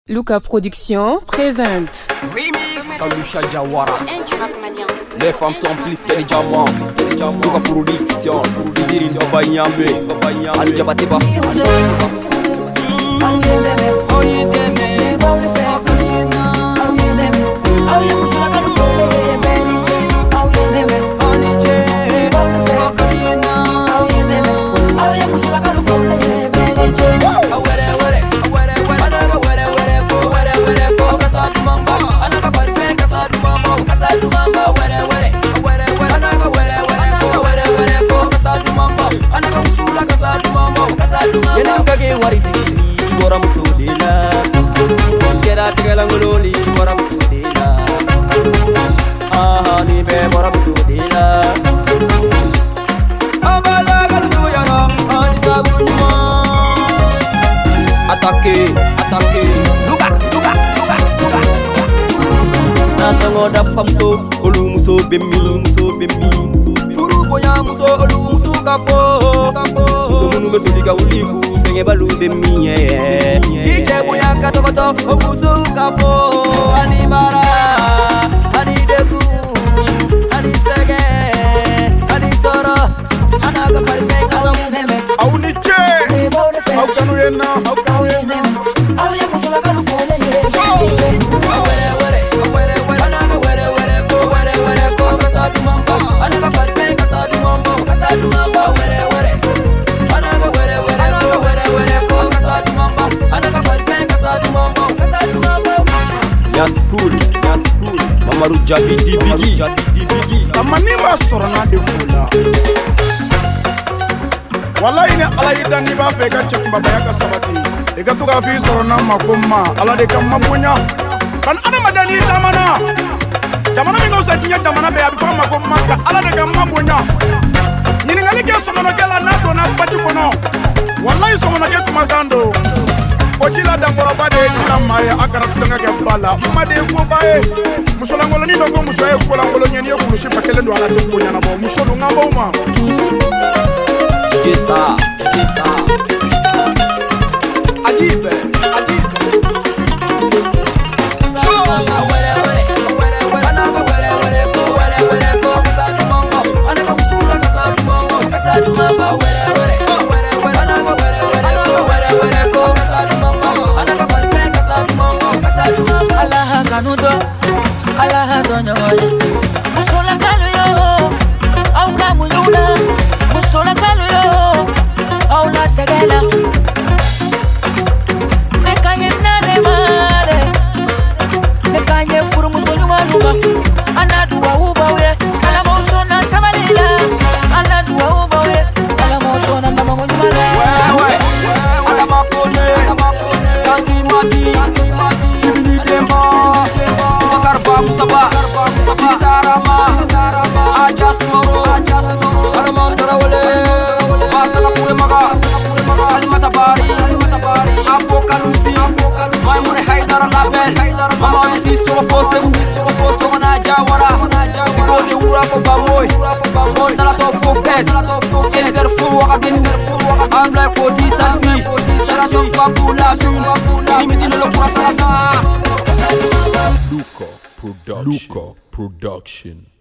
Luka Production présente Remix Kalusha Jawara. Les femmes sont plus que les diamants. Luka Production Idiri Baba Nyambe Ali Jabateba Yenangage waritini bora musudela Kera tegalangololi bora musudela Aha ni be bora musudela Abala galu yana ani sabunyuma Attaque Luka Nasango da famso olu muso bemi Furu boya muso olu muso kafo Munu besoliga uliku senge balu bemi Kije boya katokoto muso kafo Anibara Anideku Anisege Anitoro Anaga parifek aso Auniche Aukanu yena Auya musula kanu fole Ya school Mamaru Jabidi Bigi Amanima sorona de fula Wallahi ne ala yida ni ba fe ka chakuma ba ka sabati e ka to ka fi sorona makoma ala de kam mabunya kan ana madani jamana mi no sa tinya jamana be abi fa makoma ka ala de kam mabunya nyini ngali ke sonono kala na do na pati kono wallahi sonono ke kuma gando Ojila da moraba de kila maye akara tunga ke bala made ko bae musolangolo ni dogo musoye ko langolo nyeni e kulushi pakele ndo ala to nyana bo musolu ngabo ma Jesa Adibe Allah donyoye musola kalu yo au kamulula musola kalu yo au la segela nekanye nale male nekanye furu musolu waluba anadua ubawe ala mosona sabalila anadua ubawe ala mosona na mongonyumala wewe ala mapone kanti kibini demba Karba Musaba Sarama Ajas Moro Araman Tarawale Masala Pure Maga Salimata Bari Apo Kalusi Maimune Haidara Label Mama Misi Sorofose Somana Jawara Sigoni Ura Famoy Nalato Fofes Eliter Fu Wakabin Amla Koti Sarsi Sarasyon Papula Limiti Nolo Kura Salasa Luka Production.